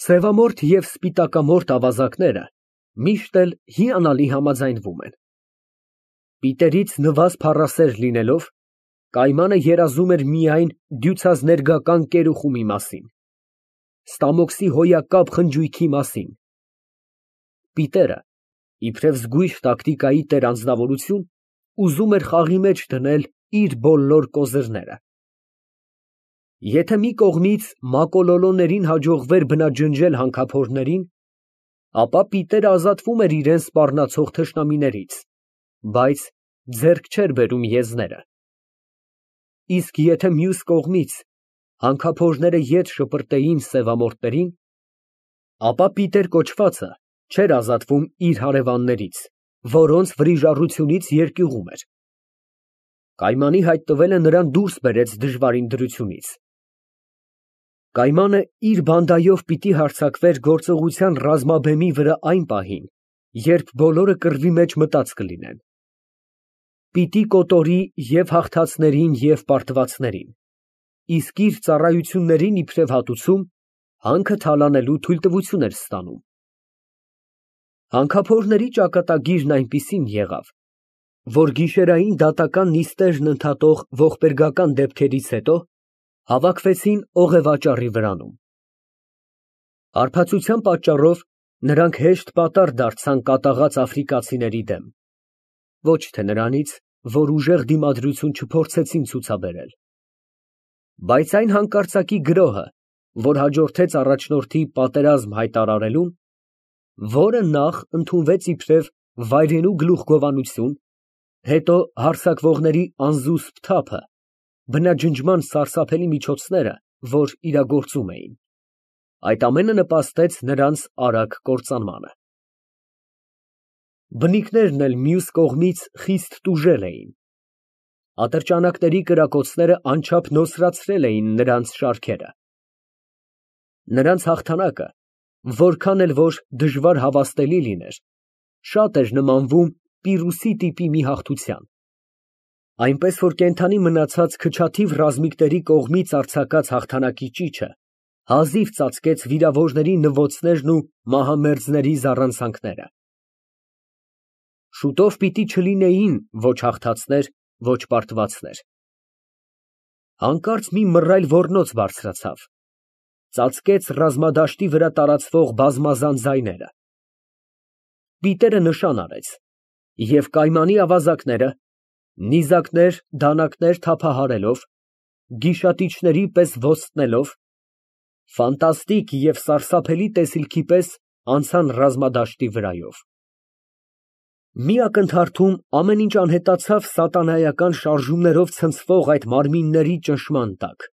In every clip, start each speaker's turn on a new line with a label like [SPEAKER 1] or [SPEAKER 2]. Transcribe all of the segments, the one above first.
[SPEAKER 1] Սևամորթ և սպիտակամորթ ավազակները միշտ էլ հիանալի համաձայնվում են։ Պիտերից նվազ փառասեր լինելով, կայմանը երազում էր միայն դյուցած ներգական կերուխումի մասին, ստամոքսի հոյակապ խնջույքի մասին։ Պիտերը, իբրև զգույշ տակտիկայի տեր անձնավորություն, ուզում էր խաղի մեջ դնել իր բոլոր կոզրները։ Եթե մի կողմից մակոլոլոներին հաջողվեր բնաջնջել հանքափորներին, ապա Պիտերը ազատվում էր իրան սպառնացող թշնամիներից, բայց ձեռք չէր բերում եզները։ Իսկ եթե մյուս կողմից հանքափորները ետ շպրտեին սևամորթներին, ապա Պիտեր կոչվածը չէր ազատվում իր հարևաններից, որոնց վրիժառությունից երկյուղում էր։ Կայմանի հայտնվելը նրան դուրս բերեց դժվարին դրությունից։ Կայմանը իր բանդայով պիտի հարձակվեր գործողության ռազմաբեմի վրա այն պահին, երբ բոլորը կռվի մեջ մտած կլինեն։ Պիտի կոտորի և հաղթածներին, և պարտվածներին, իսկ իր ծառայություններին իբրև հատուցում հանքը թալանելու թույլտվություն էր ստանում։ Հանքափորների ճակատագիրն այնպիսին եղավ, որ գիշերային դատական նիստերն ընդհատող ողբերգական դեպքերից հետո հավաքվեցին օղևաճառի վրանում։ Հարբեցության պատճառով նրանք հեշտ պատառ դարձան կատաղած աֆրիկացիների դեմ, ոչ թե նրանից, որ ուժեղ դիմադրություն չփորձեցին ցուցաբերել։ Բայց այն հանկարծակի գրոհը, որ հաջորդեց առաջնորդի պատերազմ հայտարարելուն, որը նախ ընդունվեց իբրև վայրենու գլուխգովանություն, հետո հարձակվողների անզուսպ թափը, բնաջնջման սարսափելի միջոցները, որ իրագործում էին, այդ ամենը նպաստեց նրանց արագ կործանմանը։ Բնիկներն էլ մյուս կողմից խիստ տուժել էին։ Ատրճանակների կրակոցները անչափ նոսրացրել էին նրանց շարքերը։ Նրանց հաղթանակը, որքան էլ որ դժվար հավաստելի լիներ, շատ էր նմանվում Պիրուսի տիպի մի հաղթության, այնպես որ կենդանի մնացած քչաթիվ ռազմիկների կողմից արձակած հաղթանակի ճիչը հազիվ ծածկեց վիրավորների նվոցներն ու մահամերձների զառանցանքները։ Շուտով պիտի չլինեին ոչ հաղթածներ, ոչ պարտվածներ։ Հանկարծ մի մռայլ ոռնոց բարձրացավ, ծածկեց ռազմադաշտի վրա տարածվող բազմազան ձայները։ Պիտերը նշան արեց, և կայմանի ավազակները, նիզակներ, դանակներ թափահարելով, գիշատիչների պես ոստնելով, ֆանտաստիկ և սարսափելի տեսիլքի պես անցան ռազմադաշտի վրայով։ Մի ակնթարթում ամեն ինչ անհետացավ սատանայական շարժումներով ցնցվող այդ մարմինների ճնշման տակ։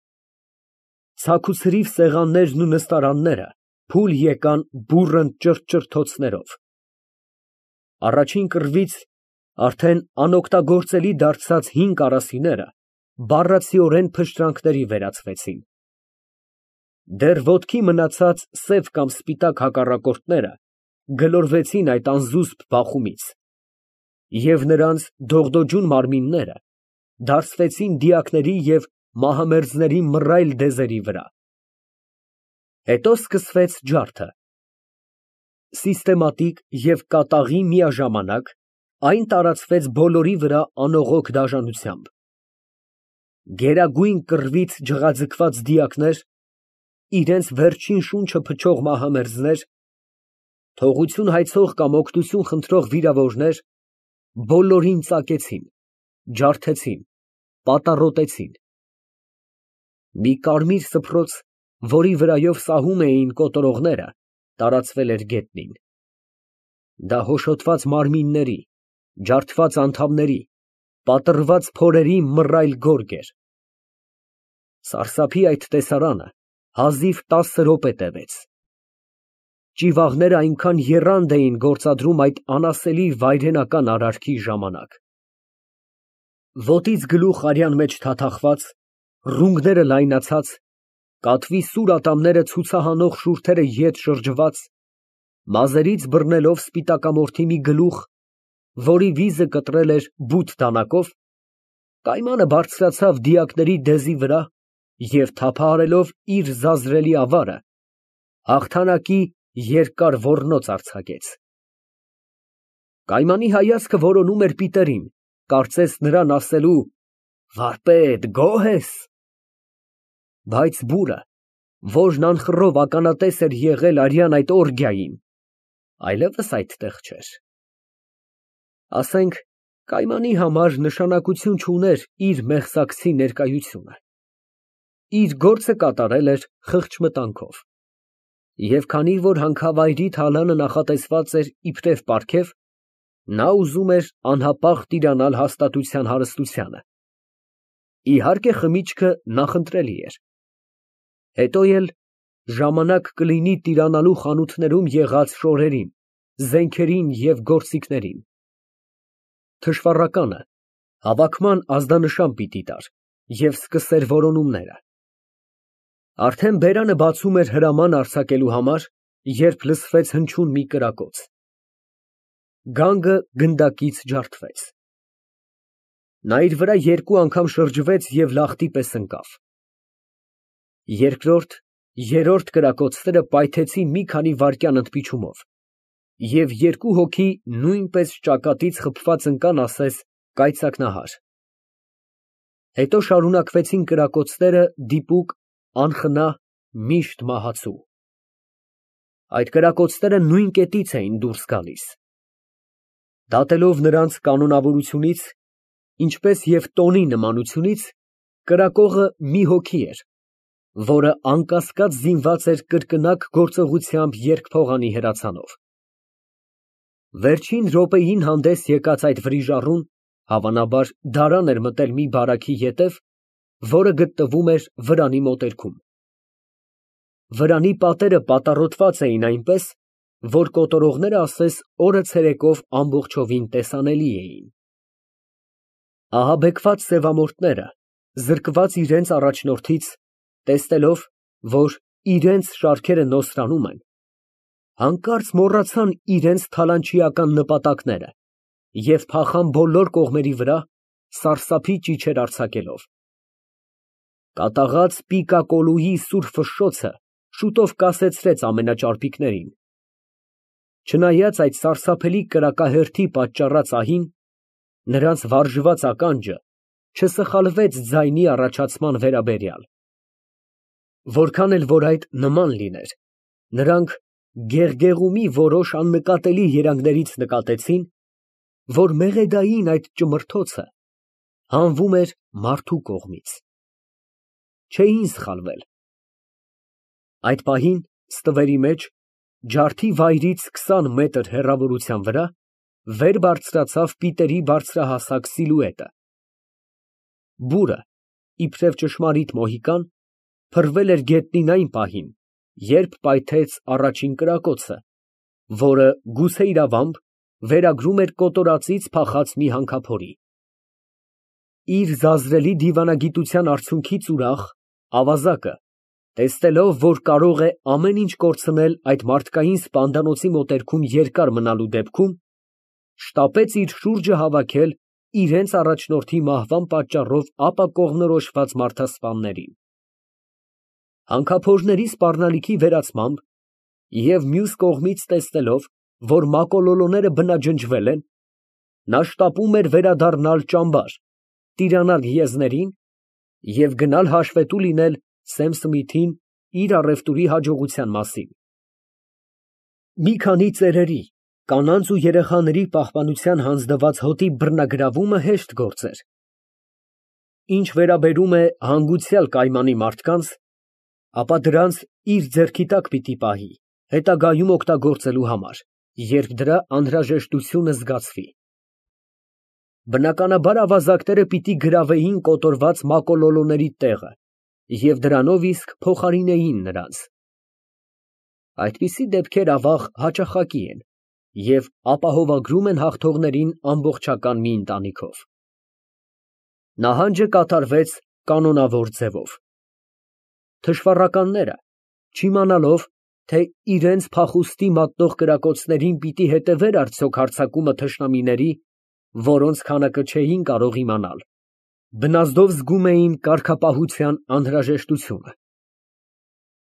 [SPEAKER 1] Ցաքուցրիվ սեղաններն ու նստարանները փուլ եկան բուռն ճրթչրթոցներով։ Առաջին կռվից արդեն անօգտագործելի դարձած հին կարասիները բառացիորեն փշրանքների վերածվեցին։ Դեռ ոտքի մնացած սև կամ սպիտակ հակառակորդները գլորվեցին այդ անզուսպ բախումից, և նրանց դողդոջուն մարմինները դարսվեցին դիակների և մահամերձների մռայլ դեզերի վրա։ Հետո սկսվեց ջարդը։ Սիստեմատիկ և կատաղի միաժամանակ այն տարածվեց բոլորի վրա անողոք դաժանությամբ։ Գերագույն կռվից ջղաձգված դիակներ, իրենց վերջին շունչը փչող մահամերձներ, թողություն հայցող կամ օգնություն խնդրող վիրավորներ, բոլորին ծակեցին, ջարդեցին, պատառոտեցին։ Մի կարմիր սփռոց, որի վրայով սահում էին կոտորողները, տարածվել էր գետնին։ Դա հոշոտված մարմինների, ջարդված անդամների, պատռված փորերի մռայլ գորգ էր։ Սարսափի այդ տեսարանը հազիվ 10 րոպե տևեց։ Ճիվաղները այնքան եռանդ էին գործադրում այդ անասելի վայրենական արարքի ժամանակ։ Ոտից գլուխ արյան մեջ թաթախված, ռունգները լայնացած, կատվի սուր ատամները ցուցահանող շուրթերը ետ շրջված, մազերից բռնելով սպիտակամորթի մի գլուխ, որի վիզը կտրել էր բութ դանակով, կայմանը բարձրացավ դիակների դեզի վրա և թափահարելով իր զազրելի ավարը, հաղթանակի երկար ոռնոց արձակեց։ Կայմանի հայացքը որոնում էր Պիտերին, կարծես նրան ասելու. «Վարպետ, գոհ ես»։ Բայց բուրը, որն անխռով ականատես էր եղել արյան այդ օրգիային, այլևս այդտեղ չէր։ Ասենք, Կայմանի համար նշանակություն չուներ իր մեղսակցի ներկայությունը։ Իր գործը կատարել էր խղճ մտանքով։ Եվ քանի որ հանքավայրի թալանը նախատեսված էր իբրև պարգև, նա ուզում էր անհապաղ տիրանալ հաստատության հարստությանը։ Իհարկե, խմիչքը նախընտրելի էր։ Հետո էլ ժամանակ կլինի տիրանալու խանութներում եղած շորերին, զենքերին և գործիքներին։ Թշվառականը հավաքման ազդանշան պիտի տար և սկսեր որոնումները։ Արդեն բերանը բացում էր հրաման արձակելու համար, երբ լսվեց հնչյուն մի կրակոց։ Գանգը գնդակից ջարդվեց։ Նա իր վրա երկու անգամ շրջվեց և լախտի պես ընկավ։ Երկրորդ, երրորդ կրակոցները պայթեցին մի քանի վայրկյան ընդմիջումով, և երկու հոգի նույնպես ճակատից խփված ընկան ասես կայծակնահար։ Հետո շարունակվեցին կրակոցները դիպուկ, անխնա, միշտ մահացու։ Այդ կրակոցները նույն կետից էին դուրս գալիս։ Դատելով նրանց կանոնավորությունից, ինչպես և տոնի նմանությունից, կրակողը մի հոգի էր, որը անկասկած զինված էր կրկնակ գործողությամբ երկփողանի հրացանով։ Վերջին րոպեին հանդես եկած այդ վրիժառուն, հավանաբար, դարան էր մտել մի բարաքի ետև, որը գտնվում էր վրանի մոտերքում։ Վրանի պատերը պատառոտված էին այնպես, որ կոտորողները ասես օրը ցերեկով ամբողջովին տեսանելի էին։ Ահաբեկված սևամորթները, զրկված իրենց առաջնորդից, տեսնելով, որ իրենց շարքերը նոսրանում են, հանկարծ մոռացան իրենց թալանչիական նպատակները և փախան բոլոր կողմերի վրա, սարսափի ճիչեր արձակելով։ Կատաղած Պիկակոլուի սուր ֆշշոցը շուտով կասեցրեց ամենաճարպիկներին։ Չնայած այդ սարսափելի կրակահերթի պատճառած ահին, նրանց վարժված ականջը չսխալվեց ձայնի առաջացման վերաբերյալ։ Որքան էլ որ այդ նման լիներ, նրանք գեղգեղումի որոշ աննկատելի երանգներից նկատեցին, որ մեղեդային այդ ճմրթոցը հանվում էր մարդու կողմից։ Չէին սխալվել։ Այդ պահին ստվերի մեջ, ջարդի վայրից 20 մետր հեռավորության վրա, վեր բարձրացավ Պիտերի բարձրահասակ սիլուետը։ Բուրը, իբրև ճշմարիտ մոհիկան, փռվել էր գետնին այն պահին, երբ պայթեց առաջին կրակոցը, որը, գուցեիրավամբ, վերագրում էր կոտորածից փախած մի հանքափորի։ Իր զազրելի դիվանագիտության արցունքից ուրախ, ավազակը, տեսնելով, որ կարող է ամեն ինչ կորցնել այդ մարդկային սպանդանոցի մոտերքում երկար մնալու դեպքում, շտապեց իր շուրջը հավաքել իրենց առաջնորդի մահվան պատճառով ապակողմնորոշված մարդասպաններին։ Հանքափորների սպառնալիքի վերացմամբ և մյուս կողմից տեսնելով, որ մակոլոլոները բնաջնջվել են, նա շտապում էր վերադառնալ ճամբար, տիրանալ եզներին և գնալ հաշվետու լինել Սեմ Սմիթին իր առևտուրի հաջողության մասին։ Մի քանի ծերերի, կանանց ու երեխաների պահպանության հանձնված հոտի բռնագրավումը հեշտ գործ էր։ Ինչ վերաբերում է հանգուցյալ Կայմանի մարդկանց, ապա դրանց իր ձեռքի տակ պիտի պահի, հետագայում օգտագործելու համար, երբ դրա անհրաժեշտությունը զգացվի։ Բնականաբար ավազակները պիտի գրավեին կոտորված մակոլոլոների տեղը և դրանով իսկ փոխարինեին նրանց։ Այդպիսի դեպքեր, ավաղ, հաճախակի են և ապահովագրում են հաղթողներին ամբողջական մի ընտանիքով։ Նահանջը կատարվեց կանոնավոր ձևով։ Թշվառականները, չիմանալով, թե իրենց փախուստի մատնող կրակոցներին պիտի հետևեր արդյոք հարձակումը թշնամիների, որոնց քանակը չէին կարող իմանալ, բնազդով զգում էին կարգապահության անհրաժեշտությունը։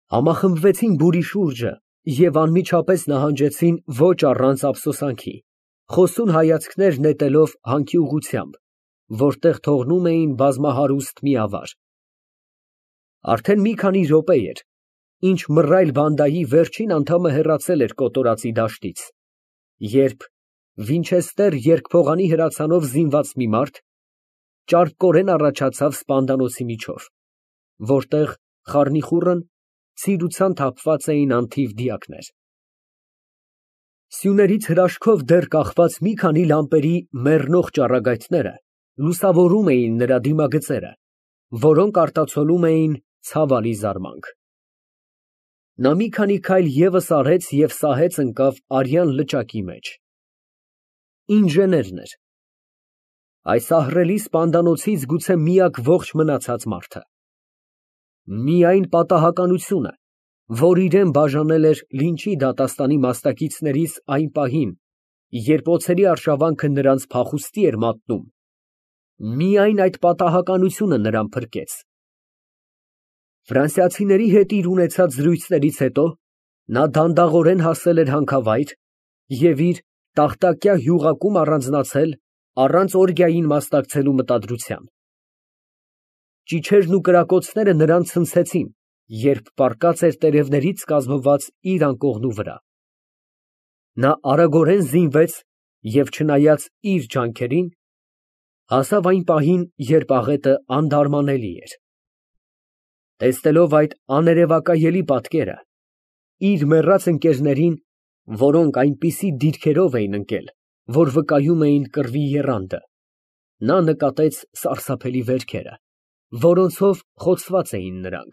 [SPEAKER 1] Համախմբվեցին բուրի շուրջը և անմիջապես նահանջեցին ոչ առանց ափսոսանքի, խոսուն հայացքներ նետելով հանքի ուղղությամբ, որտեղ թողնում էին բազմահարուստ մի ավար։ Արդեն մի քանի րոպե էր, ինչ մռայլ բանդայի վերջին անդամը հեռացել էր կոտորածի դաշտից, երբ Վինչեստեր երկփողանի հրացանով զինված մի մարդ ճարպկորեն առաջացավ սպանդանոցի միջով, որտեղ խառնիխուռն ցիրուցան թափված էին անթիվ դիակներ։ Սյուներից հրաշքով դեռ կախված մի քանի լամպերի մեռնող ճառագայթները լուսավորում էին նրա դիմագծերը, որոնք արտացոլում էին ցավալի զարմանք։ Նա մի քանի քայլ ևս արեց և սահեց ընկավ արյան լճակի մեջ։ Ինժեներն էր։ Այս ահռելի սպանդանոցից գուցե միակ ողջ մնացած մարդը։ Միայն պատահականությունը, որ իրան բաժանել էր լինչի դատաստանի մասնակիցներից այն պահին, երբ օձերի արշավանքը նրանց փախուստի էր մատնում, միայն այդ պատահականությունը նրան փրկեց։ Ֆրանսիացիների հետ իր ունեցած զրույցներից հետո նա դանդաղորեն հասել էր հանքավայր և իր տախտակյա յուղակում առանձնացել առանց օրգյային մասնակցելու մտադրության։ Ճիչերն ու կրակոցները նրան ցնցեցին, երբ պառկած էր տերևներից կազմված իր անկողնու վրա։ Նա արագորեն զինվեց և, չնայած իր ջանքերին, հասավ այն պահին, երբ աղետը անդարմանելի էր։ Տեսնելով այդ աներևակայելի պատկերը, իր մեռած ընկերներին, որոնք այնպիսի դիրքերով էին ընկել, որ վկայում էին կռվի եռանդը, նա նկատեց սարսափելի վերքերը, որոնցով խոցված էին նրանք։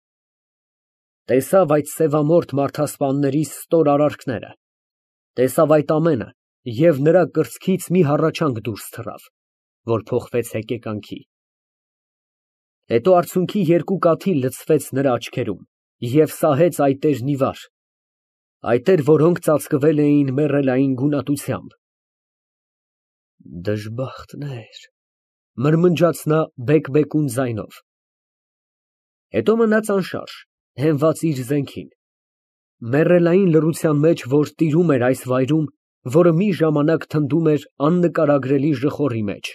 [SPEAKER 1] Տեսավ այդ սևամորթ մարդասպանների ստոր արարքները, տեսավ այդ ամենը և նրա կրծքից մի հառաչանք դուրս թռավ, որ փոխվեց հեկեկանքի։ Հետո արցունքի երկու կաթիլ լցվեց նրա աչքերում և սահեց այտերն ի վար, այտեր, որոնք ծածկվել էին մեռելային գունատությամբ։ Դժբախտներ, մրմնջաց նա բեկբեկուն ձայնով։ Հետո մնաց անշարժ, հենված իր զենքին, մեռելային լռության մեջ, որ տիրում էր այս վայրում, որը մի ժամանակ թնդում էր աննկարագրելի ժխորի մեջ։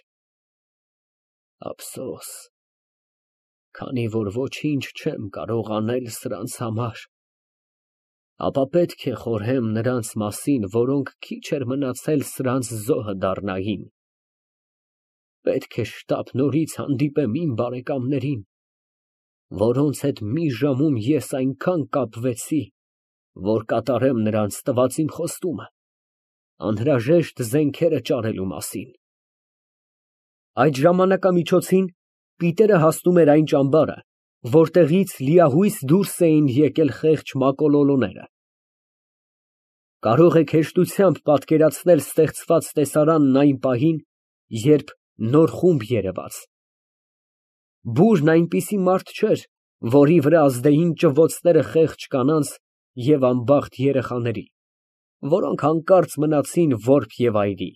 [SPEAKER 1] Ափսոս, քանի որ ոչինչ չեմ կարող անել սրանց համար, ապա պետք է խորհեմ նրանց մասին, որոնք քիչ էր մնացել սրանց զոհը դառնային։ Պետք է շտապ նորից հանդիպեմ իմ բարեկամներին, որոնց հետ մի ժամում ես այնքան կապվեցի, որ կատարեմ նրանց տված իմ խոստումը անհրաժեշտ զենքերը ճարելու մասին։ Այդ ժամանակամիջոցին Պիտերը հասնում էր այն ճամբարը, որտեղից լիահույս դուրս էին եկել խեղճ մակոլոլոները։ Կարող եք հեշտությամբ պատկերացնել ստեղծված տեսարանն այն պահին, երբ նոր խումբ երևաց։ Բուրն այնպիսի մարդ չէր, որի վրա ազդեին ճվոցները խեղճ կանանց և անբախտ երեխաների, որոնք հանկարծ մնացին որբ և այրի։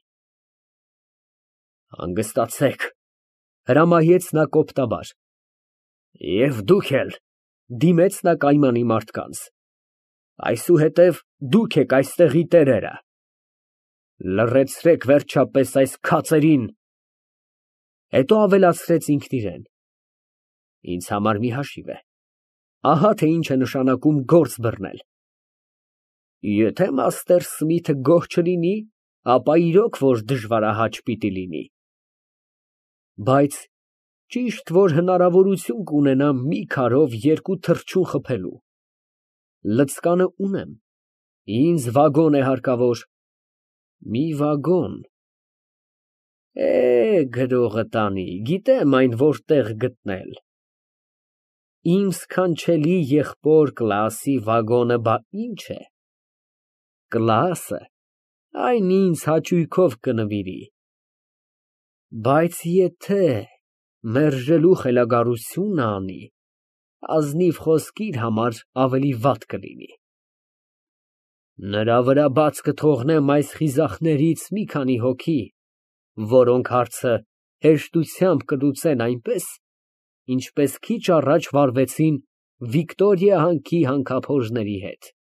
[SPEAKER 1] Հանգստացեք, հրամայեց նա կոպտաբար։ Եվ դուք էլ, դիմեց նա կայմանի մարդկանց, այսուհետև դուք եք այստեղի տերերը։ Լռեցրեք վերջապես այս քածերին։ Հետո ավելացրեց ինքն իրան. Ինձ համար մի հաշիվ է, ահա թե ինչ է նշանակում գործ բռնել։ Եթե մաստեր Սմիթը գոհ չլինի, ապա իրոք որ դժվարահաճ պիտի լինի։ Բայց ճիշտ որ հնարավորություն կունենամ մի քարով երկու թռչուն խփելու։ Լցկանը ունեմ, ինձ վագոն է հարկավոր։ Մի վագոն։ Գրողը տանի, գիտեմ այն որտեղ գտնել։ Իմ սքանչելի եղբոր Կլասի վագոնը բա ինչ է։ Կլասը այն ինձ հաճույքով կնվիրի։ Բայց եթե մերժելու խելագարությունը անի, ազնիվ խոսք իր համար ավելի վատ կլինի։ Նրա վրա բաց կթողնեմ այս խիզախներից մի քանի հոգի, որոնք հարցը հեշտությամբ կլուծեն այնպես, ինչպես քիչ առաջ վարվեցին Վիկտորիա հանքի հանքափորձների հետ։